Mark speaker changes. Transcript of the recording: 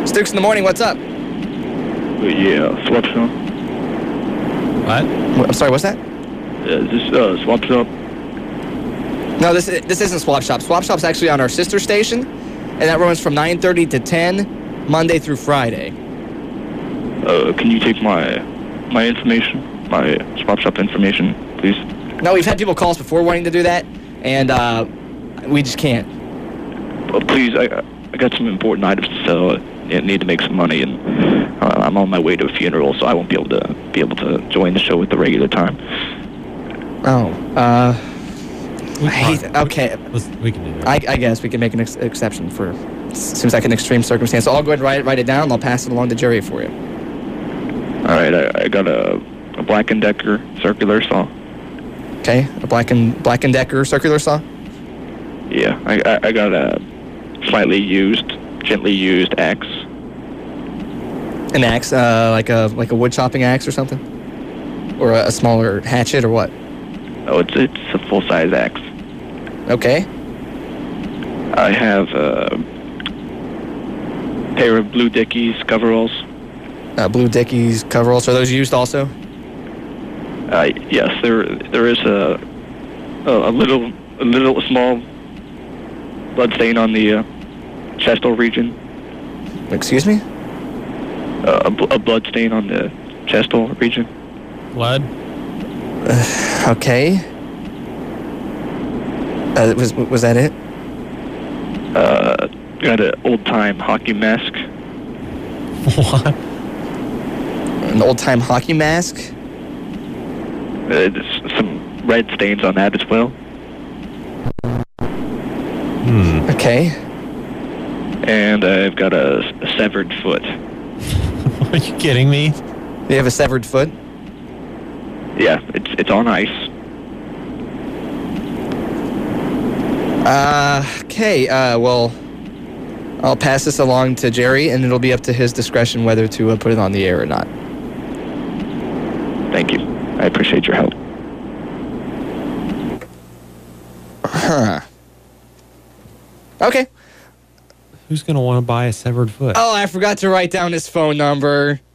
Speaker 1: Stooks in the morning, what's up?
Speaker 2: Yeah, Swap Shop.
Speaker 3: What?
Speaker 1: I'm sorry, what's that?
Speaker 2: Is this Swap Shop?
Speaker 1: No, this isn't Swap Shop. Swap Shop's actually on our sister station, and that runs from 9:30 to 10, Monday through Friday.
Speaker 2: Can you take my information, my Swap Shop information, please?
Speaker 1: No, we've had people call us before wanting to do that, and we just can't.
Speaker 2: Please, I got some important items to sell. I need to make some money, and I'm on my way to a funeral, so I won't be able to join the show at the regular time.
Speaker 1: Oh, okay.
Speaker 3: We can do that.
Speaker 1: I guess we can make an exception for seems like an extreme circumstance. So I'll go ahead and write it down, and I'll pass it along to Jerry for you.
Speaker 2: All right, I got a Black & Decker circular saw.
Speaker 1: Okay, a Black & Decker circular saw.
Speaker 2: Yeah, I got a slightly used, gently used axe.
Speaker 1: An axe, like a wood chopping axe or something, or a smaller hatchet or what?
Speaker 2: Oh, it's a full-size axe.
Speaker 1: Okay.
Speaker 2: I have a pair of Blue Dickies coveralls.
Speaker 1: Blue Dickies coveralls. Are those used also?
Speaker 2: Yes, there is a small blood stain on the chestal region.
Speaker 1: Excuse me?
Speaker 2: A blood stain on the chestal region.
Speaker 3: Blood?
Speaker 1: Okay. Was that it?
Speaker 2: Got an old-time hockey mask.
Speaker 3: What?
Speaker 1: An old-time hockey mask?
Speaker 2: There's some red stains on that as well.
Speaker 1: Okay.
Speaker 2: And I've got a severed foot.
Speaker 3: Are you kidding me?
Speaker 1: You have a severed foot?
Speaker 2: Yeah, it's on ice.
Speaker 1: Okay, well, I'll pass this along to Jerry, and it'll be up to his discretion whether to put it on the air or not.
Speaker 2: Thank you. I appreciate your help.
Speaker 1: Huh. Okay.
Speaker 3: Who's going to want to buy a severed foot?
Speaker 1: Oh, I forgot to write down his phone number.